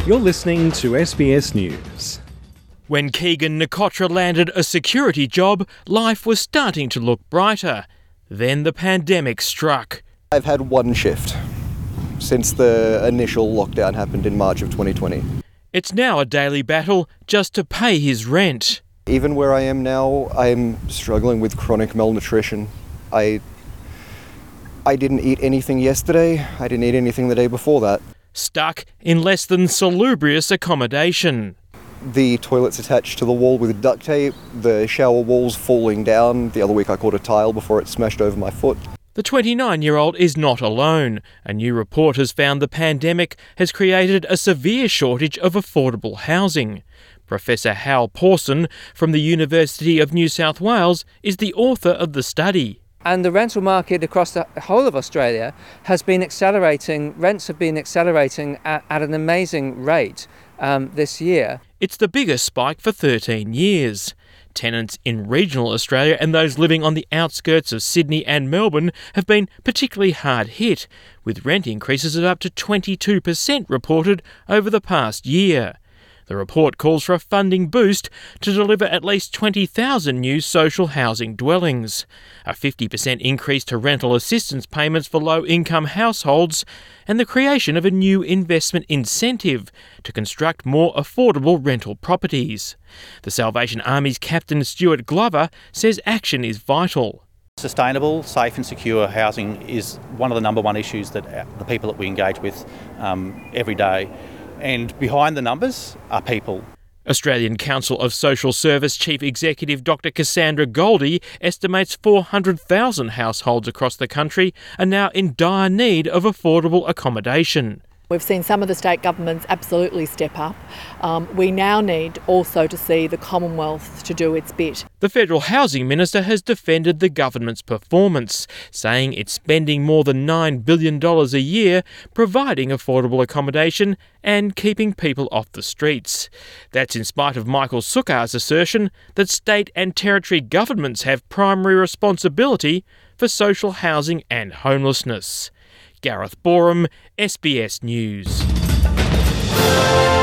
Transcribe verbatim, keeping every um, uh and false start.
You're listening to S B S News. When Keegan Nkotra landed a security job, life was starting to look brighter. Then the pandemic struck. I've had one shift since the initial lockdown happened in March of twenty twenty. It's now a daily battle just to pay his rent. Even where I am now, I'm struggling with chronic malnutrition. I I didn't eat anything yesterday. I didn't eat anything the day before that. Stuck in less than salubrious accommodation. The toilet's attached to the wall with duct tape, the shower wall's falling down. The other week I caught a tile before it smashed over my foot. The twenty-nine-year-old is not alone. A new report has found the pandemic has created a severe shortage of affordable housing. Professor Hal Pawson from the University of New South Wales is the author of the study. And the rental market across the whole of Australia has been accelerating. Rents have been accelerating at, at an amazing rate um, this year. It's the biggest spike for thirteen years. Tenants in regional Australia and those living on the outskirts of Sydney and Melbourne have been particularly hard hit, with rent increases of up to twenty-two percent reported over the past year. The report calls for a funding boost to deliver at least twenty thousand new social housing dwellings, a fifty percent increase to rental assistance payments for low-income households, and the creation of a new investment incentive to construct more affordable rental properties. The Salvation Army's Captain Stuart Glover says action is vital. Sustainable, safe and secure housing is one of the number one issues that the people that we engage with um, every day. And behind the numbers are people. Australian Council of Social Service Chief Executive Doctor Cassandra Goldie estimates four hundred thousand households across the country are now in dire need of affordable accommodation. We've seen some of the state governments absolutely step up. Um, we now need also to see the Commonwealth to do its bit. The Federal Housing Minister has defended the government's performance, saying it's spending more than nine billion dollars a year providing affordable accommodation and keeping people off the streets. That's in spite of Michael Sukkar's assertion that state and territory governments have primary responsibility for social housing and homelessness. Gareth Boreham, S B S News.